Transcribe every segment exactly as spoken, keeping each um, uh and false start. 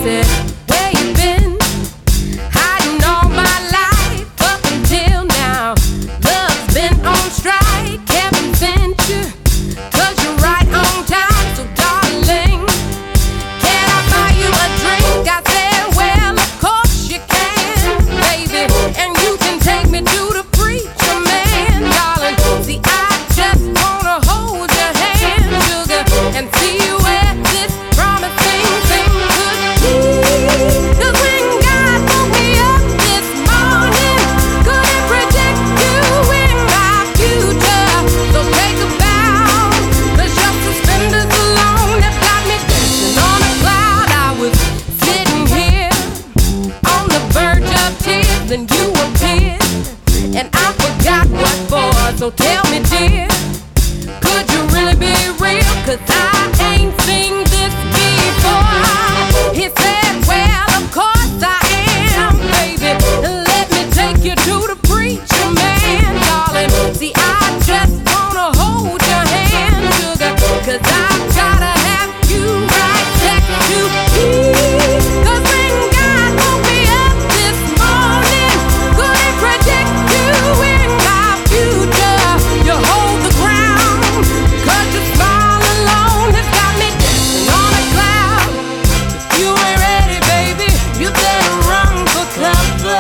said, where you been? Hiding all my life up until now. Love's been on strike, haven't sent you, 'cause you're right on time. So darling, can I buy you a drink? I said, well, of course you can, baby. And you can take me to the preacher man, darling. See, I just wanna hold your hand, sugar, and see where this promising thing could lead. 'Cause when God woke me up this morning, couldn't predict you in my future. So take a bow, 'cause your suspenders alone have got me dancing on a cloud. I was sitting here on the verge of tears, and you appeared, and I forgot what for. So tell me, dear, could you really be real? 'Cause I ain't seen this before. He said, well, of course I am, baby. Let me take you to the preacher man, darling. See, I just wanna hold your hand, sugar, 'cause I gotta have you right next to me. 'Cause when God woke me up this morning, couldn't predict you in my future. You hold the ground, 'cause your smile alone has got me dancing on a cloud. If you ain't ready, baby, you better run for cover.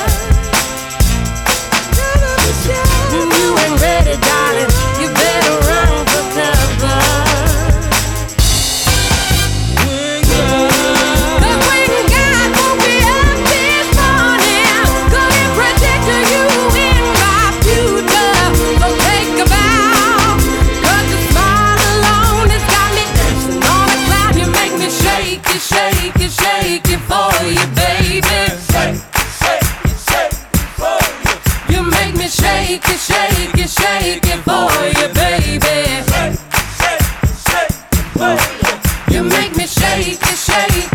If you ain't ready, darling, you better run for cover. 'Cause when God woke me up this morning, couldn't predict you in my future. So take a bow, 'cause your smile alone has got me dancing on a cloud. You make me shake it, shake it, shake it for you, baby. Shake, shake, shake for you. You make me shake it, shake it, shake it for you, baby. Shake, shake, shake for you. You make me shake it, shake